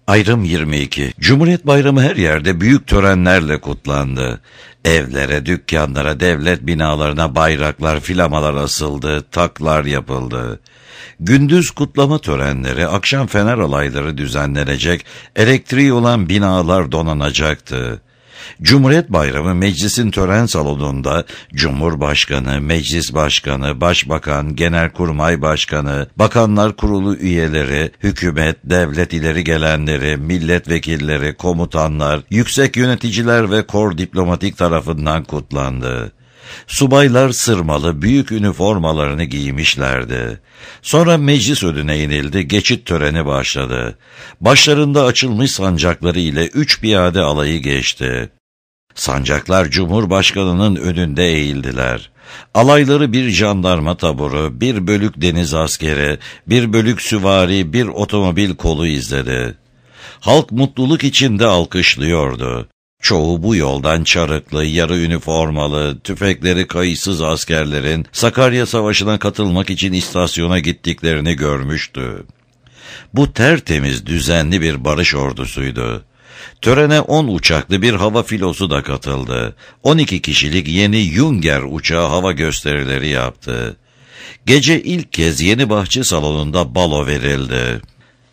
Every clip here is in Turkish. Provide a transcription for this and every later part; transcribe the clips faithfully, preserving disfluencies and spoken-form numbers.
Ayrım yirmi iki. Cumhuriyet Bayramı her yerde büyük törenlerle kutlandı. Evlere, dükkanlara, devlet binalarına bayraklar, flamalar asıldı, taklar yapıldı. Gündüz kutlama törenleri, akşam fener alayları düzenlenecek, elektriği olan binalar donanacaktı. Cumhuriyet Bayramı meclisin tören salonunda Cumhurbaşkanı, Meclis Başkanı, Başbakan, Genelkurmay Başkanı, Bakanlar Kurulu üyeleri, hükümet, devlet ileri gelenleri, milletvekilleri, komutanlar, yüksek yöneticiler ve kor diplomatik tarafından kutlandı. Subaylar sırmalı büyük üniformalarını giymişlerdi. Sonra meclis önüne inildi, geçit töreni başladı. Başlarında açılmış sancakları ile üç piyade alayı geçti. Sancaklar Cumhurbaşkanı'nın önünde eğildiler. Alayları bir jandarma taburu, bir bölük deniz askeri, bir bölük süvari, bir otomobil kolu izledi. Halk mutluluk içinde alkışlıyordu. Çoğu bu yoldan çarıklı, yarı üniformalı, tüfekleri kayıtsız askerlerin Sakarya Savaşı'na katılmak için istasyona gittiklerini görmüştü. Bu tertemiz, düzenli bir barış ordusuydu. Törene on uçaklı bir hava filosu da katıldı. on iki kişilik yeni Junger uçağı hava gösterileri yaptı. Gece ilk kez Yeni Bahçe Salonu'nda balo verildi.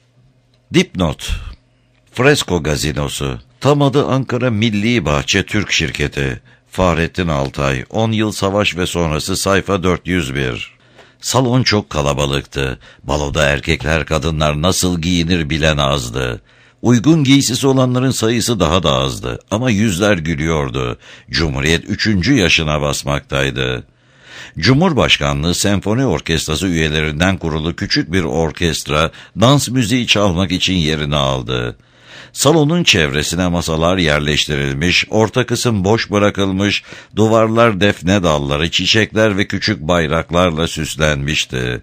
Dipnot: Fresko Gazinosu. Tam adı Ankara Milli Bahçe Türk Şirketi. Fahrettin Altay. on yıl savaş ve sonrası, sayfa dört yüz bir. Salon çok kalabalıktı. Baloda erkekler kadınlar nasıl giyinir bilen azdı. Uygun giysisi olanların sayısı daha da azdı. Ama yüzler gülüyordu. Cumhuriyet üçüncü yaşına basmaktaydı. Cumhurbaşkanlığı Senfoni Orkestrası üyelerinden kurulu küçük bir orkestra dans müziği çalmak için yerini aldı. Salonun çevresine masalar yerleştirilmiş, orta kısım boş bırakılmış, duvarlar defne dalları, çiçekler ve küçük bayraklarla süslenmişti.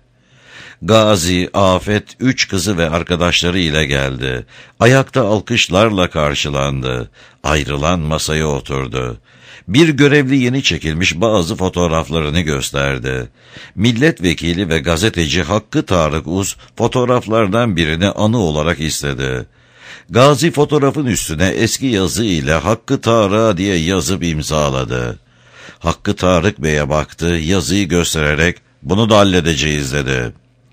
Gazi, Afet, üç kızı ve arkadaşları ile geldi. Ayakta alkışlarla karşılandı. Ayrılan masaya oturdu. Bir görevli yeni çekilmiş bazı fotoğraflarını gösterdi. Milletvekili ve gazeteci Hakkı Tarık Uz fotoğraflardan birini anı olarak istedi. Gazi fotoğrafın üstüne eski yazı ile Hakkı Tarık diye yazıp imzaladı. Hakkı Tarık Bey'e baktı, yazıyı göstererek "Bunu da halledeceğiz" dedi.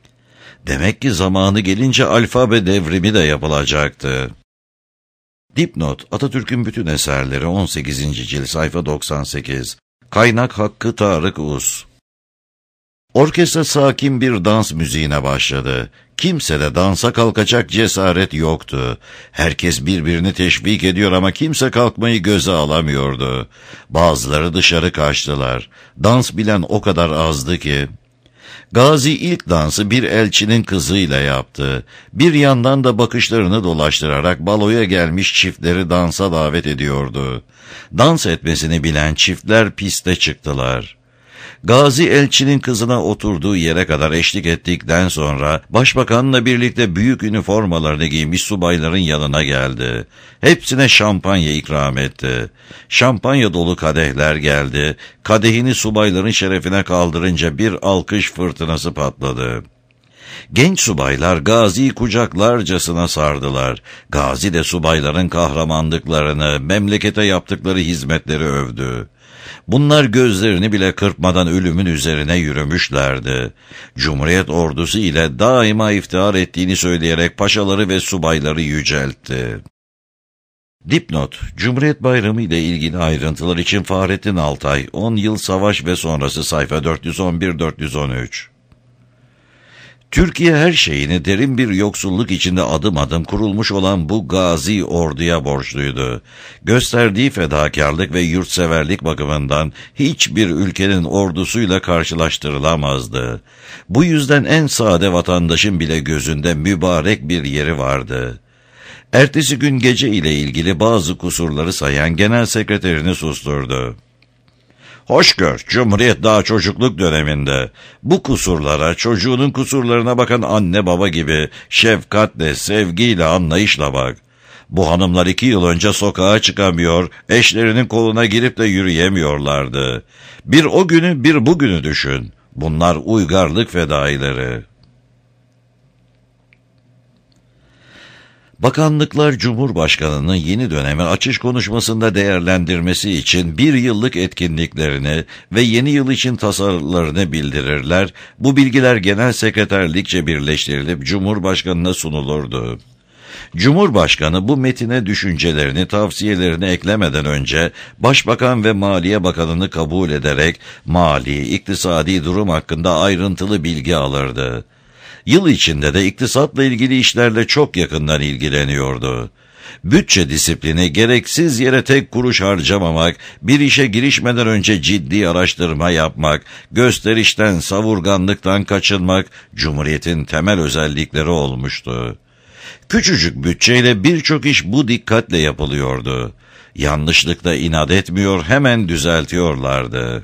Demek ki zamanı gelince alfabe devrimi de yapılacaktı. Dipnot: Atatürk'ün bütün eserleri, on sekizinci cilt, sayfa doksan sekiz. Kaynak Hakkı Tarık Uz. Orkestra sakin bir dans müziğine başladı. Kimsede dansa kalkacak cesaret yoktu. Herkes birbirini teşvik ediyor ama kimse kalkmayı göze alamıyordu. Bazıları dışarı kaçtılar. Dans bilen o kadar azdı ki. Gazi ilk dansı bir elçinin kızıyla yaptı. Bir yandan da bakışlarını dolaştırarak baloya gelmiş çiftleri dansa davet ediyordu. Dans etmesini bilen çiftler piste çıktılar. Gazi elçinin kızına oturduğu yere kadar eşlik ettikten sonra başbakanla birlikte büyük üniformalarını giymiş subayların yanına geldi. Hepsine şampanya ikram etti. Şampanya dolu kadehler geldi. Kadehini subayların şerefine kaldırınca bir alkış fırtınası patladı. Genç subaylar Gazi'yi kucaklarcasına sardılar. Gazi de subayların kahramanlıklarını, memlekete yaptıkları hizmetleri övdü. Bunlar gözlerini bile kırpmadan ölümün üzerine yürümüşlerdi. Cumhuriyet ordusu ile daima iftihar ettiğini söyleyerek paşaları ve subayları yüceltti. Dipnot: Cumhuriyet Bayramı ile ilgili ayrıntılar için Fahrettin Altay, on yıl savaş ve sonrası, sayfa dört yüz on bir dört yüz on üç. Türkiye her şeyini derin bir yoksulluk içinde adım adım kurulmuş olan bu gazi orduya borçluydu. Gösterdiği fedakarlık ve yurtseverlik bakımından hiçbir ülkenin ordusuyla karşılaştırılamazdı. Bu yüzden en sade vatandaşın bile gözünde mübarek bir yeri vardı. Ertesi gün gece ile ilgili bazı kusurları sayan genel sekreterini susturdu. Hoş gör, Cumhuriyet daha çocukluk döneminde. Bu kusurlara, çocuğunun kusurlarına bakan anne baba gibi şefkatle, sevgiyle, anlayışla bak. Bu hanımlar iki yıl önce sokağa çıkamıyor, eşlerinin koluna girip de yürüyemiyorlardı. Bir o günü, bir bugünü düşün. Bunlar uygarlık fedaileri. Bakanlıklar Cumhurbaşkanı'nın yeni dönemi açış konuşmasında değerlendirmesi için bir yıllık etkinliklerini ve yeni yıl için tasarılarını bildirirler. Bu bilgiler genel sekreterlikçe birleştirilip Cumhurbaşkanı'na sunulurdu. Cumhurbaşkanı bu metine düşüncelerini, tavsiyelerini eklemeden önce Başbakan ve Maliye Bakanı'nı kabul ederek mali, iktisadi durum hakkında ayrıntılı bilgi alırdı. Yıl içinde de iktisatla ilgili işlerle çok yakından ilgileniyordu. Bütçe disiplini, gereksiz yere tek kuruş harcamamak, bir işe girişmeden önce ciddi araştırma yapmak, gösterişten, savurganlıktan kaçınmak Cumhuriyet'in temel özellikleri olmuştu. Küçücük bütçeyle birçok iş bu dikkatle yapılıyordu. Yanlışlıkla inat etmiyor, hemen düzeltiyorlardı.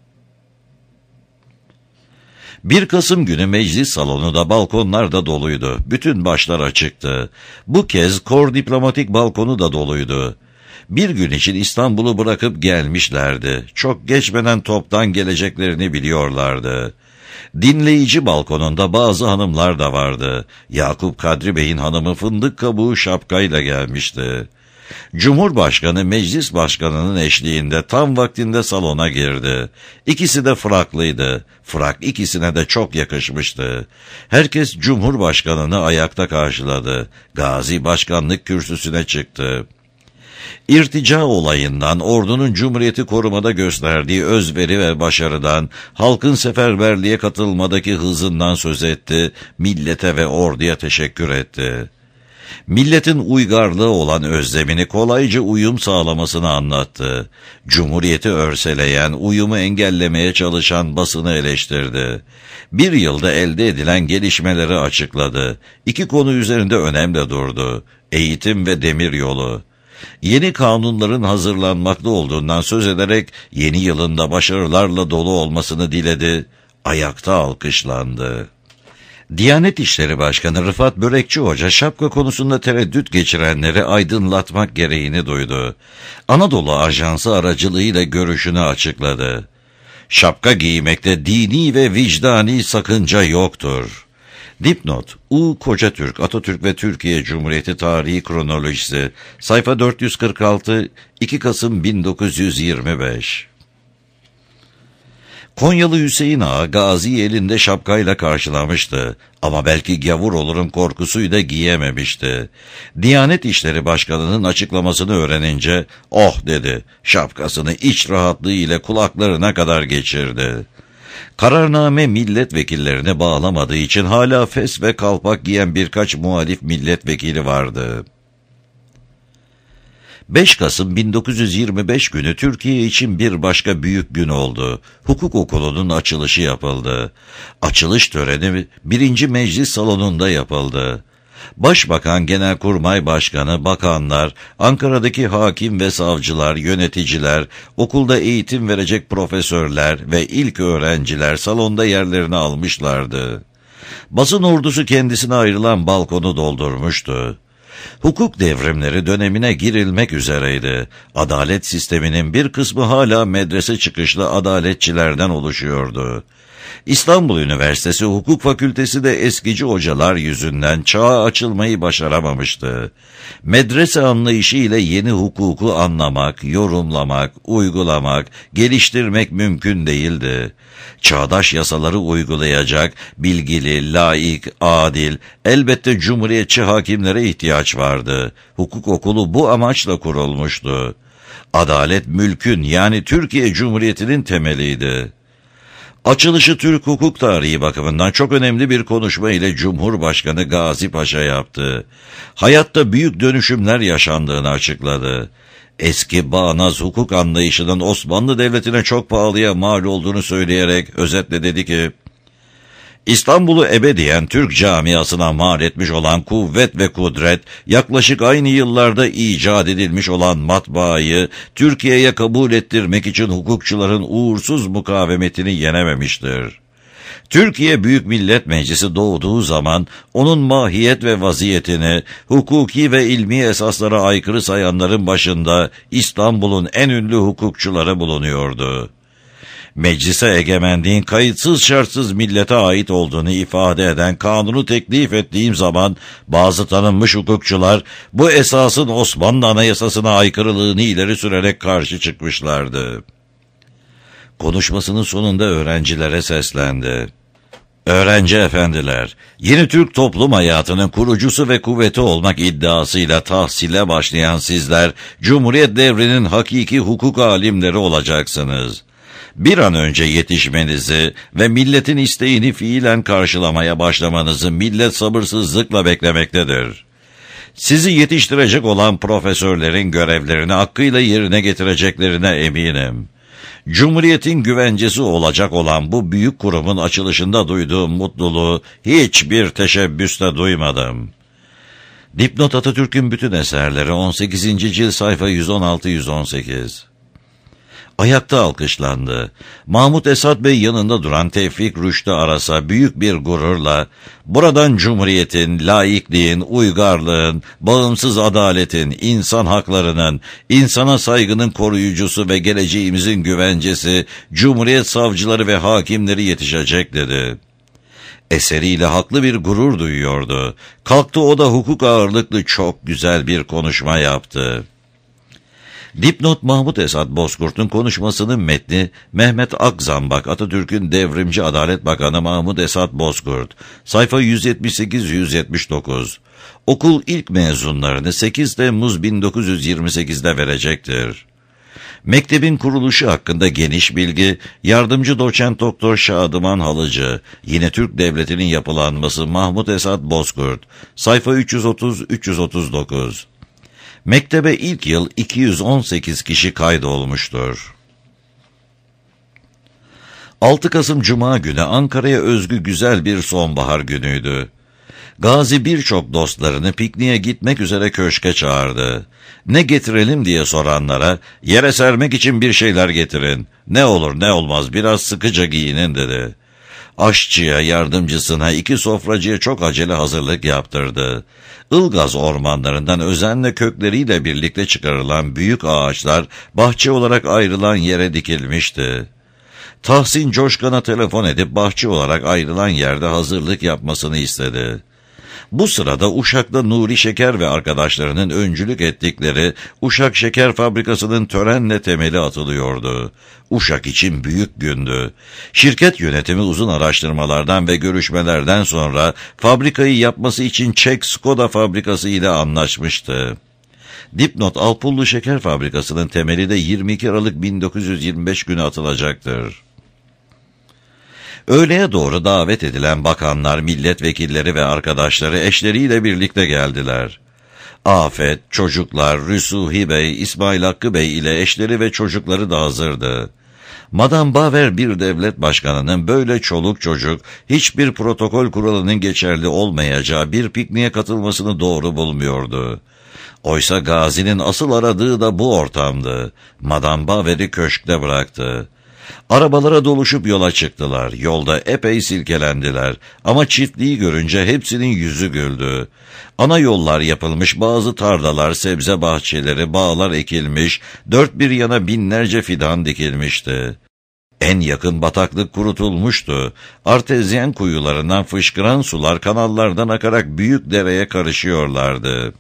bir Kasım günü meclis salonu da balkonlar da doluydu. Bütün başlar açıktı. Bu kez kor diplomatik balkonu da doluydu. Bir gün için İstanbul'u bırakıp gelmişlerdi. Çok geçmeden toptan geleceklerini biliyorlardı. Dinleyici balkonunda bazı hanımlar da vardı. Yakup Kadri Bey'in hanımı fındık kabuğu şapkayla gelmişti. Cumhurbaşkanı meclis başkanının eşliğinde tam vaktinde salona girdi. İkisi de fraklıydı. Frak ikisine de çok yakışmıştı. Herkes Cumhurbaşkanını ayakta karşıladı. Gazi başkanlık kürsüsüne çıktı. İrtica olayından, ordunun Cumhuriyeti korumada gösterdiği özveri ve başarıdan, halkın seferberliğe katılmadaki hızından söz etti, millete ve orduya teşekkür etti. Milletin uygarlığı olan özlemini kolayca uyum sağlamasını anlattı. Cumhuriyeti örseleyen, uyumu engellemeye çalışan basını eleştirdi. Bir yılda elde edilen gelişmeleri açıkladı. İki konu üzerinde önemli durdu. Eğitim ve demiryolu. Yeni kanunların hazırlanmakta olduğundan söz ederek yeni yılında başarılarla dolu olmasını diledi. Ayakta alkışlandı. Diyanet İşleri Başkanı Rıfat Börekçi Hoca şapka konusunda tereddüt geçirenleri aydınlatmak gereğini duydu. Anadolu Ajansı aracılığıyla görüşünü açıkladı. Şapka giymekte dini ve vicdani sakınca yoktur. Dipnot: U. Kocatürk, Atatürk ve Türkiye Cumhuriyeti Tarihi Kronolojisi, sayfa dört yüz kırk altı, iki Kasım bin dokuz yüz yirmi beş. Konyalı Hüseyin Ağa Gazi'yi elinde şapkayla karşılamıştı ama belki gavur olurum korkusuyla giyememişti. Diyanet İşleri Başkanı'nın açıklamasını öğrenince oh dedi, şapkasını iç rahatlığı ile kulaklarına kadar geçirdi. Kararname milletvekillerini bağlamadığı için hala fes ve kalpak giyen birkaç muhalif milletvekili vardı. beş Kasım bin dokuz yüz yirmi beş günü Türkiye için bir başka büyük gün oldu. Hukuk okulunun açılışı yapıldı. Açılış töreni birinci Meclis salonunda yapıldı. Başbakan, Genelkurmay Başkanı, bakanlar, Ankara'daki hakim ve savcılar, yöneticiler, okulda eğitim verecek profesörler ve ilk öğrenciler salonda yerlerini almışlardı. Basın ordusu kendisine ayrılan balkonu doldurmuştu. Hukuk devrimleri dönemine girilmek üzereydi. Adalet sisteminin bir kısmı hala medrese çıkışlı adaletçilerden oluşuyordu. İstanbul Üniversitesi Hukuk Fakültesi de eskici hocalar yüzünden çağa açılmayı başaramamıştı. Medrese anlayışı ile yeni hukuku anlamak, yorumlamak, uygulamak, geliştirmek mümkün değildi. Çağdaş yasaları uygulayacak, bilgili, laik, adil, elbette cumhuriyetçi hakimlere ihtiyaç vardı. Hukuk okulu bu amaçla kurulmuştu. Adalet mülkün, yani Türkiye Cumhuriyeti'nin temeliydi. Açılışı Türk hukuk tarihi bakımından çok önemli bir konuşma ile Cumhurbaşkanı Gazi Paşa yaptı. Hayatta büyük dönüşümler yaşandığını açıkladı. Eski bağnaz hukuk anlayışının Osmanlı Devleti'ne çok pahalıya mal olduğunu söyleyerek özetle dedi ki, İstanbul'u ebediyen Türk camiasına mal etmiş olan kuvvet ve kudret, yaklaşık aynı yıllarda icat edilmiş olan matbaayı Türkiye'ye kabul ettirmek için hukukçuların uğursuz mukavemetini yenememiştir. Türkiye Büyük Millet Meclisi doğduğu zaman onun mahiyet ve vaziyetini hukuki ve ilmi esaslara aykırı sayanların başında İstanbul'un en ünlü hukukçuları bulunuyordu. meclise egemenliğin kayıtsız şartsız millete ait olduğunu ifade eden kanunu teklif ettiğim zaman bazı tanınmış hukukçular bu esasın Osmanlı Anayasası'na aykırılığını ileri sürerek karşı çıkmışlardı. Konuşmasının sonunda öğrencilere seslendi. Öğrenci efendiler, yeni Türk toplum hayatının kurucusu ve kuvveti olmak iddiasıyla tahsile başlayan sizler, Cumhuriyet devrinin hakiki hukuk alimleri olacaksınız. Bir an önce yetişmenizi ve milletin isteğini fiilen karşılamaya başlamanızı millet sabırsızlıkla beklemektedir. Sizi yetiştirecek olan profesörlerin görevlerini hakkıyla yerine getireceklerine eminim. Cumhuriyetin güvencesi olacak olan bu büyük kurumun açılışında duyduğum mutluluğu hiçbir teşebbüste duymadım. Dipnot Atatürk'ün bütün eserleri on sekizinci cilt sayfa yüz on altı yüz on sekiz. Ayakta alkışlandı. Mahmut Esat Bey yanında duran Tevfik Rüştü Aras'a büyük bir gururla, buradan Cumhuriyet'in, laikliğin, uygarlığın, bağımsız adaletin, insan haklarının, insana saygının koruyucusu ve geleceğimizin güvencesi, Cumhuriyet savcıları ve hakimleri yetişecek dedi. Eseriyle haklı bir gurur duyuyordu. Kalktı o da hukuk ağırlıklı çok güzel bir konuşma yaptı. Dipnot Mahmut Esat Bozkurt'un konuşmasının metni Mehmet Akzambak, Atatürk'ün devrimci Adalet Bakanı Mahmut Esat Bozkurt, sayfa yüz yetmiş sekiz yüz yetmiş dokuz. Okul ilk mezunlarını sekiz Temmuz bin dokuz yüz yirmi sekiz'de verecektir. Mektebin kuruluşu hakkında geniş bilgi, yardımcı doçent doktor Şadıman Halıcı, yine Türk Devleti'nin yapılanması Mahmut Esat Bozkurt, sayfa üç yüz otuz üç yüz otuz dokuz. Mektebe ilk yıl iki yüz on sekiz kişi kaydolmuştur. altı Kasım Cuma günü Ankara'ya özgü güzel bir sonbahar günüydü. Gazi birçok dostlarını pikniğe gitmek üzere köşke çağırdı. Ne getirelim diye soranlara, yere sermek için bir şeyler getirin, ne olur ne olmaz biraz sıkıca giyinin dedi. Aşçıya, yardımcısına, iki sofracıya çok acele hazırlık yaptırdı. Ilgaz ormanlarından özenle kökleriyle birlikte çıkarılan büyük ağaçlar bahçe olarak ayrılan yere dikilmişti. Tahsin Coşkan'a telefon edip bahçe olarak ayrılan yerde hazırlık yapmasını istedi. Bu sırada Uşak'ta Nuri Şeker ve arkadaşlarının öncülük ettikleri Uşak Şeker Fabrikası'nın törenle temeli atılıyordu. Uşak için büyük gündü. Şirket yönetimi uzun araştırmalardan ve görüşmelerden sonra fabrikayı yapması için Çek Skoda Fabrikası ile anlaşmıştı. Dipnot Alpullu Şeker Fabrikası'nın temeli de yirmi iki Aralık bin dokuz yüz yirmi beş günü atılacaktır. Öğleye doğru davet edilen bakanlar, milletvekilleri ve arkadaşları eşleriyle birlikte geldiler. Afet, çocuklar, Rüsuhi Bey, İsmail Hakkı Bey ile eşleri ve çocukları da hazırdı. Madame Baver bir devlet başkanının böyle çoluk çocuk, hiçbir protokol kuralının geçerli olmayacağı bir pikniğe katılmasını doğru bulmuyordu. Oysa Gazi'nin asıl aradığı da bu ortamdı. Madame Baver'i köşkte bıraktı. Arabalara doluşup yola çıktılar. Yolda epey silkelendiler. Ama çiftliği görünce hepsinin yüzü güldü. Ana yollar yapılmış, bazı tarlalar, sebze bahçeleri, bağlar ekilmiş, dört bir yana binlerce fidan dikilmişti. En yakın bataklık kurutulmuştu. Artezyen kuyularından fışkıran sular kanallardan akarak büyük dereye karışıyorlardı.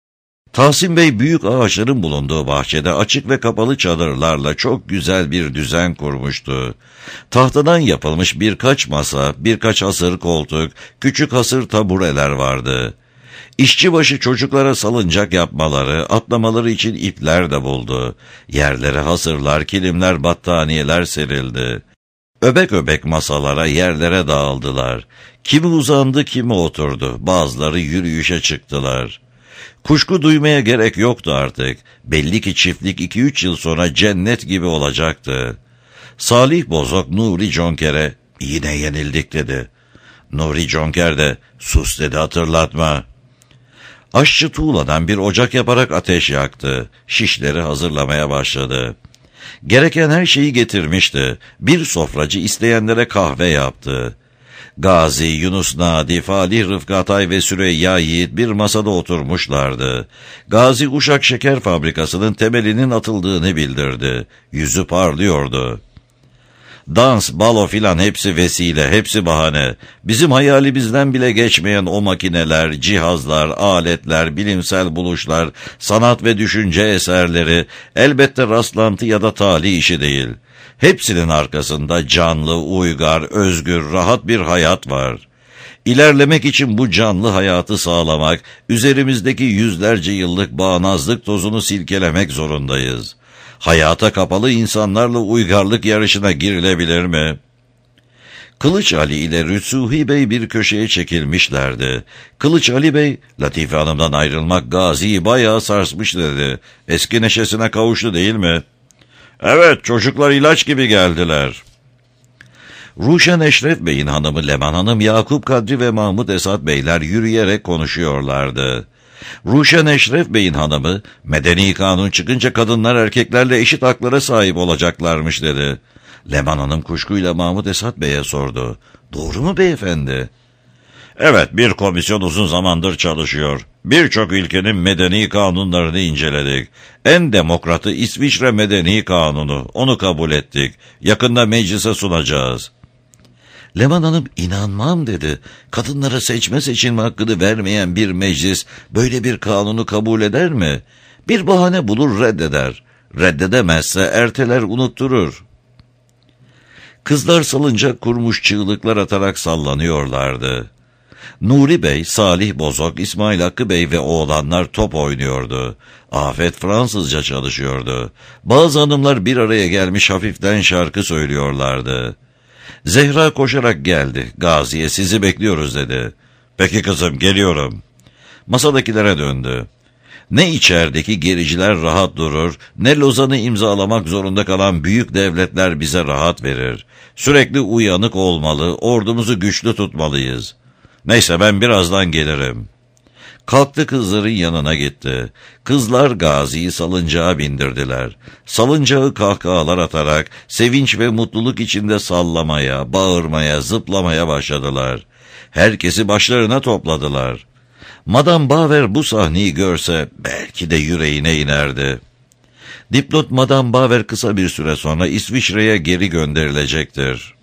Tahsin Bey büyük ağaçların bulunduğu bahçede açık ve kapalı çadırlarla çok güzel bir düzen kurmuştu. Tahtadan yapılmış birkaç masa, birkaç hasır koltuk, küçük hasır tabureler vardı. İşçibaşı çocuklara salıncak yapmaları, atlamaları için ipler de buldu. Yerlere hasırlar, kilimler, battaniyeler serildi. Öbek öbek masalara, yerlere dağıldılar. Kimi uzandı, kimi oturdu. Bazıları yürüyüşe çıktılar. Kuşku duymaya gerek yoktu artık. Belli ki çiftlik iki üç yıl sonra cennet gibi olacaktı. Salih Bozok Nuri Conker'e yine yenildik dedi. Nuri Conker de sus dedi, hatırlatma. Aşçı tuğladan bir ocak yaparak ateş yaktı. Şişleri hazırlamaya başladı. Gereken her şeyi getirmişti. Bir sofracı isteyenlere kahve yaptı. Gazi, Yunus Nadi, Falih Rıfkı Atay ve Süreyya Yiğit bir masada oturmuşlardı. Gazi Uşak Şeker Fabrikası'nın temelinin atıldığını bildirdi. Yüzü parlıyordu. Dans, balo filan hepsi vesile, hepsi bahane. Bizim hayalimizden bile geçmeyen o makineler, cihazlar, aletler, bilimsel buluşlar, sanat ve düşünce eserleri elbette rastlantı ya da talih işi değil. Hepsinin arkasında canlı, uygar, özgür, rahat bir hayat var. İlerlemek için bu canlı hayatı sağlamak, üzerimizdeki yüzlerce yıllık bağnazlık tozunu silkelemek zorundayız. Hayata kapalı insanlarla uygarlık yarışına girilebilir mi? Kılıç Ali ile Rüsuhi Bey bir köşeye çekilmişlerdi. Kılıç Ali Bey, Latife Hanım'dan ayrılmak Gazi'yi bayağı sarsmış dedi. Eski neşesine kavuştu değil mi? Evet, çocuklar ilaç gibi geldiler. Ruşen Eşref Bey'in hanımı Leman Hanım, Yakup Kadri ve Mahmud Esat Beyler yürüyerek konuşuyorlardı. Ruşen Eşref Bey'in hanımı, medeni kanun çıkınca kadınlar erkeklerle eşit haklara sahip olacaklarmış dedi. Leman Hanım kuşkuyla Mahmud Esat Bey'e sordu. Doğru mu beyefendi? Evet, bir komisyon uzun zamandır çalışıyor. Birçok ülkenin medeni kanunlarını inceledik. En demokratı İsviçre Medeni Kanunu. Onu kabul ettik. Yakında meclise sunacağız. Leman Hanım inanmam dedi. Kadınlara seçme seçilme hakkını vermeyen bir meclis böyle bir kanunu kabul eder mi? Bir bahane bulur reddeder. Reddedemezse erteler unutturur. Kızlar salıncak kurmuş çığlıklar atarak sallanıyorlardı. Nuri Bey, Salih Bozok, İsmail Hakkı Bey ve oğlanlar top oynuyordu. Afet Fransızca çalışıyordu. Bazı hanımlar bir araya gelmiş hafiften şarkı söylüyorlardı. Zehra koşarak geldi. Gazi'ye sizi bekliyoruz dedi. Peki kızım, geliyorum. Masadakilere döndü. Ne içerideki gericiler rahat durur, ne Lozan'ı imzalamak zorunda kalan büyük devletler bize rahat verir. Sürekli uyanık olmalı, ordumuzu güçlü tutmalıyız. Neyse, ben birazdan gelirim. Kalktı, kızların yanına gitti. Kızlar Gazi'yi salıncağa bindirdiler. Salıncağı kahkahalar atarak sevinç ve mutluluk içinde sallamaya, bağırmaya, zıplamaya başladılar. Herkesi başlarına topladılar. Madame Baver bu sahneyi görse belki de yüreğine inerdi. Dipnot, Madame Baver kısa bir süre sonra İsviçre'ye geri gönderilecektir.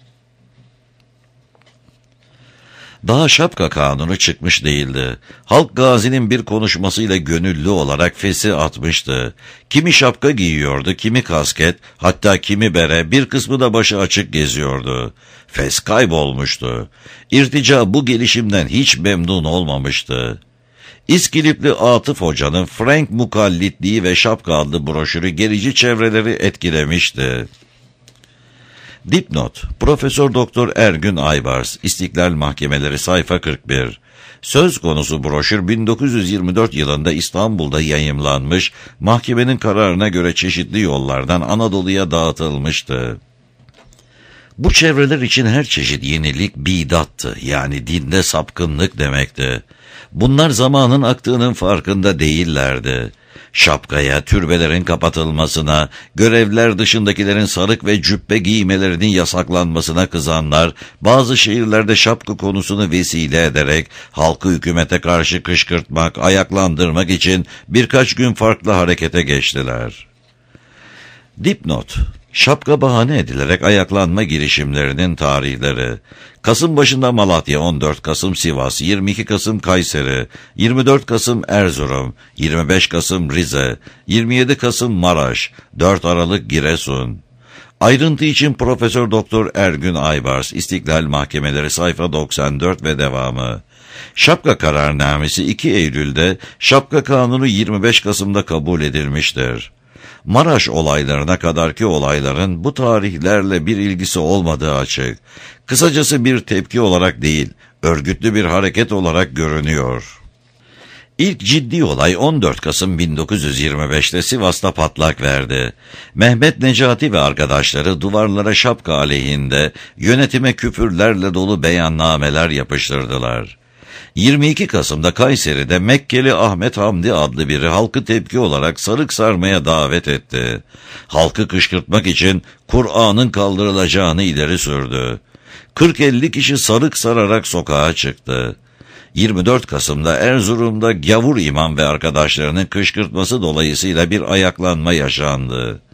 Daha şapka kanunu çıkmış değildi. Halk Gazi'nin bir konuşmasıyla gönüllü olarak fesi atmıştı. Kimi şapka giyiyordu, kimi kasket, hatta kimi bere, bir kısmı da başı açık geziyordu. Fes kaybolmuştu. İrtica bu gelişimden hiç memnun olmamıştı. İskilipli Atıf Hoca'nın Frank Mukallitliği ve Şapka adlı broşürü gerici çevreleri etkilemişti. Dipnot, Profesör Doktor Ergün Aybars, İstiklal Mahkemeleri, sayfa kırk bir. Söz konusu broşür bin dokuz yüz yirmi dört yılında İstanbul'da yayımlanmış, mahkemenin kararına göre çeşitli yollardan Anadolu'ya dağıtılmıştı. Bu çevreler için her çeşit yenilik bidattı, yani dinde sapkınlık demekti. Bunlar zamanın aktığının farkında değillerdi. Şapkaya, türbelerin kapatılmasına, görevler dışındakilerin sarık ve cübbe giymelerinin yasaklanmasına kızanlar, bazı şehirlerde şapka konusunu vesile ederek halkı hükümete karşı kışkırtmak, ayaklandırmak için birkaç gün farklı harekete geçtiler. Dipnot, şapka bahane edilerek ayaklanma girişimlerinin tarihleri. Kasım başında Malatya, on dört Kasım Sivas, yirmi iki Kasım Kayseri, yirmi dört Kasım Erzurum, yirmi beş Kasım Rize, yirmi yedi Kasım Maraş, dört Aralık Giresun. Ayrıntı için Profesör Doktor Ergün Aybars, İstiklal Mahkemeleri, sayfa doksan dört ve devamı. Şapka kararnamesi iki Eylül'de, şapka kanunu yirmi beş Kasım'da kabul edilmiştir. Maraş olaylarına kadarki olayların bu tarihlerle bir ilgisi olmadığı açık. Kısacası bir tepki olarak değil, örgütlü bir hareket olarak görünüyor. İlk ciddi olay on dört Kasım bin dokuz yüz yirmi beş'te Sivas'ta patlak verdi. Mehmet Necati ve arkadaşları duvarlara şapka aleyhinde yönetime küfürlerle dolu beyannameler yapıştırdılar. yirmi iki Kasım'da Kayseri'de Mekkeli Ahmet Hamdi adlı biri halkı tepki olarak sarık sarmaya davet etti. Halkı kışkırtmak için Kur'an'ın kaldırılacağını ileri sürdü. kırk elli kişi sarık sararak sokağa çıktı. yirmi dört Kasım'da Erzurum'da Gavur İmam ve arkadaşlarının kışkırtması dolayısıyla bir ayaklanma yaşandı.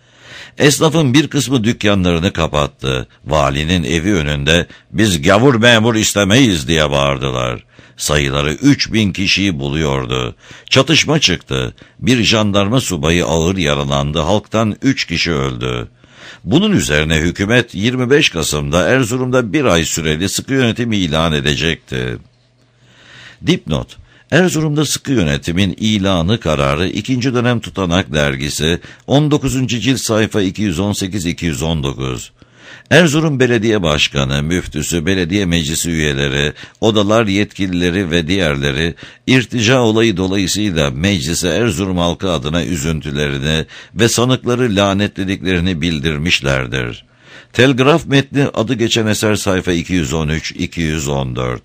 Esnafın bir kısmı dükkanlarını kapattı. Valinin evi önünde "Biz gavur memur istemeyiz" diye bağırdılar. Sayıları üç bin kişiyi buluyordu. Çatışma çıktı. Bir jandarma subayı ağır yaralandı. Halktan üç kişi öldü. Bunun üzerine hükümet yirmi beş Kasım'da Erzurum'da bir ay süreli sıkı yönetim ilan edecekti. Dipnot: Erzurum'da sıkı yönetimin ilanı kararı ikinci dönem Tutanak dergisi on dokuzuncu cilt sayfa iki yüz on sekiz iki yüz on dokuz. Erzurum Belediye Başkanı, müftüsü, belediye meclisi üyeleri, odalar yetkilileri ve diğerleri irtica olayı dolayısıyla meclise Erzurum halkı adına üzüntülerini ve sanıkları lanetlediklerini bildirmişlerdir. Telgraf metni adı geçen eser sayfa iki yüz on üç iki yüz on dört.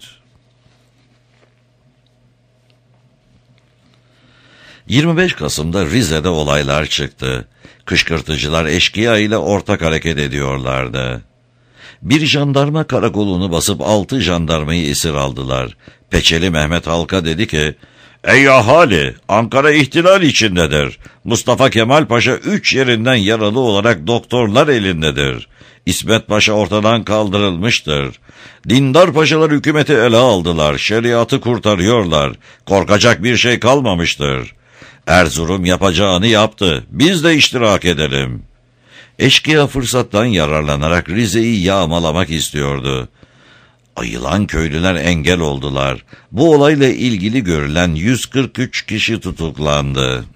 yirmi beş Kasım'da Rize'de olaylar çıktı. Kışkırtıcılar eşkıya ile ortak hareket ediyorlardı. Bir jandarma karakolunu basıp altı jandarmayı esir aldılar. Peçeli Mehmet halka dedi ki, "Ey ahali, Ankara ihtilal içindedir. Mustafa Kemal Paşa üç yerinden yaralı olarak doktorlar elindedir. İsmet Paşa ortadan kaldırılmıştır. Dindar paşalar hükümeti ele aldılar, şeriatı kurtarıyorlar. Korkacak bir şey kalmamıştır. Erzurum yapacağını yaptı, biz de iştirak edelim." Eşkıya fırsattan yararlanarak Rize'yi yağmalamak istiyordu. Ayılan köylüler engel oldular. Bu olayla ilgili görülen yüz kırk üç kişi tutuklandı.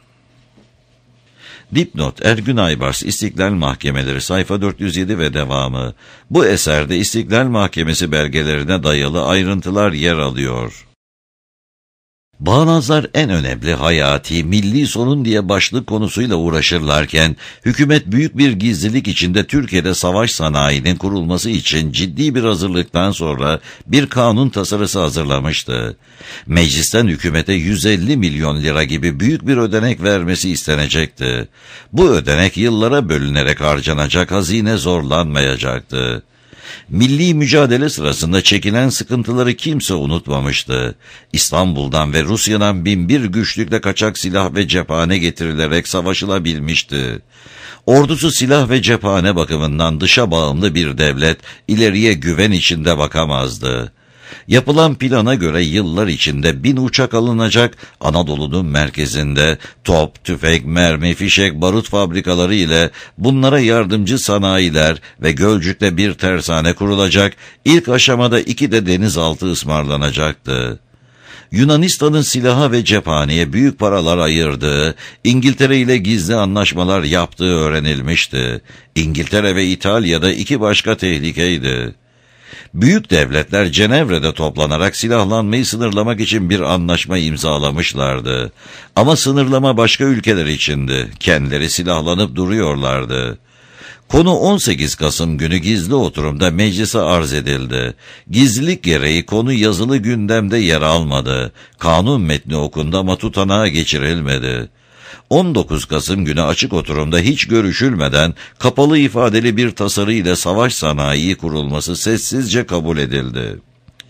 Dipnot: Ergün Aybars, İstiklal Mahkemeleri, sayfa dört yüz yedi ve devamı. Bu eserde İstiklal Mahkemesi belgelerine dayalı ayrıntılar yer alıyor. Bağnazlar en önemli hayati, milli sorun diye başlık konusuyla uğraşırlarken, hükümet büyük bir gizlilik içinde Türkiye'de savaş sanayinin kurulması için ciddi bir hazırlıktan sonra bir kanun tasarısı hazırlamıştı. Meclisten hükümete yüz elli milyon lira gibi büyük bir ödenek vermesi istenecekti. Bu ödenek yıllara bölünerek harcanacak, hazine zorlanmayacaktı. Milli mücadele sırasında çekilen sıkıntıları kimse unutmamıştı. İstanbul'dan ve Rusya'dan binbir güçlükle kaçak silah ve cephane getirilerek savaşılabilmişti. Ordusu silah ve cephane bakımından dışa bağımlı bir devlet, ileriye güven içinde bakamazdı. Yapılan plana göre yıllar içinde bin uçak alınacak, Anadolu'nun merkezinde top, tüfek, mermi, fişek, barut fabrikaları ile bunlara yardımcı sanayiler ve Gölcük'te bir tersane kurulacak, ilk aşamada iki de denizaltı ısmarlanacaktı. Yunanistan'ın silaha ve cephaneye büyük paralar ayırdığı, İngiltere ile gizli anlaşmalar yaptığı öğrenilmişti. İngiltere ve İtalya'da iki başka tehlikeydi. Büyük devletler Cenevre'de toplanarak silahlanmayı sınırlamak için bir anlaşma imzalamışlardı. Ama sınırlama başka ülkeler içindi. Kendileri silahlanıp duruyorlardı. Konu on sekiz Kasım günü gizli oturumda meclise arz edildi. Gizlilik gereği konu yazılı gündemde yer almadı. Kanun metni okundu ama tutanağa geçirilmedi. on dokuz Kasım günü açık oturumda hiç görüşülmeden kapalı ifadeli bir tasarı ile savaş sanayi kurulması sessizce kabul edildi.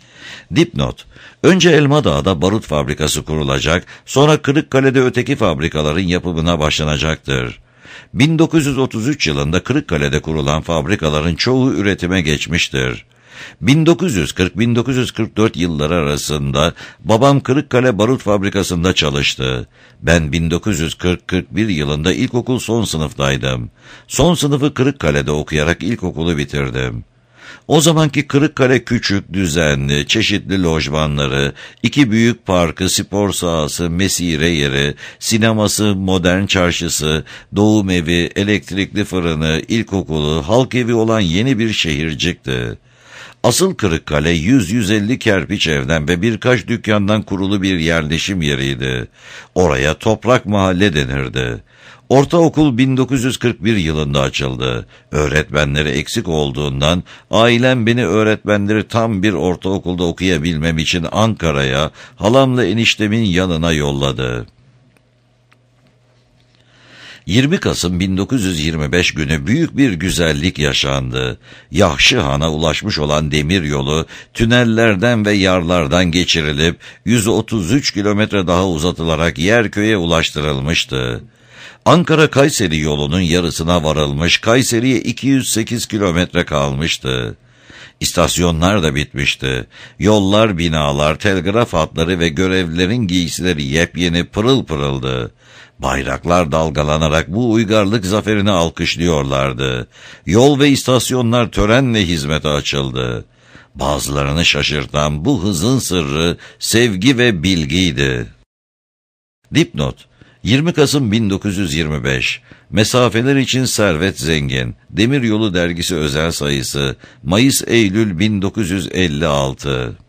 Dipnot: Önce Elmadağ'da barut fabrikası kurulacak, sonra Kırıkkale'de öteki fabrikaların yapımına başlanacaktır. bin dokuz yüz otuz üç yılında Kırıkkale'de kurulan fabrikaların çoğu üretime geçmiştir. bin dokuz yüz kırk - bin dokuz yüz kırk dört yılları arasında babam Kırıkkale Barut Fabrikası'nda çalıştı. Ben bin dokuz yüz kırk - kırk bir yılında ilkokul son sınıftaydım. Son sınıfı Kırıkkale'de okuyarak ilkokulu bitirdim. O zamanki Kırıkkale küçük, düzenli, çeşitli lojmanları, iki büyük parkı, spor sahası, mesire yeri, sineması, modern çarşısı, doğum evi, elektrikli fırını, ilkokulu, halk evi olan yeni bir şehircikti. Asıl Kırıkkale yüz yüz elli kerpiç evden ve birkaç dükkandan kurulu bir yerleşim yeriydi. Oraya Toprak Mahalle denirdi. Ortaokul bin dokuz yüz kırk bir yılında açıldı. Öğretmenleri eksik olduğundan ailem beni öğretmenleri tam bir ortaokulda okuyabilmem için Ankara'ya, halamla eniştemin yanına yolladı. yirmi Kasım bin dokuz yüz yirmi beş günü büyük bir güzellik yaşandı. Yahşı Han'a ulaşmış olan demiryolu tünellerden ve yarlardan geçirilip yüz otuz üç kilometre daha uzatılarak Yerköy'e ulaştırılmıştı. Ankara-Kayseri yolunun yarısına varılmış, Kayseri'ye iki yüz sekiz kilometre kalmıştı. İstasyonlar da bitmişti. Yollar, binalar, telgraf hatları ve görevlilerin giysileri yepyeni pırıl pırıldı. Bayraklar dalgalanarak bu uygarlık zaferini alkışlıyorlardı. Yol ve istasyonlar törenle hizmete açıldı. Bazılarını şaşırtan bu hızın sırrı sevgi ve bilgiydi. Dipnot: yirmi Kasım bin dokuz yüz yirmi beş. Mesafeler için servet zengin. Demiryolu dergisi özel sayısı. Mayıs-Eylül bin dokuz yüz elli altı.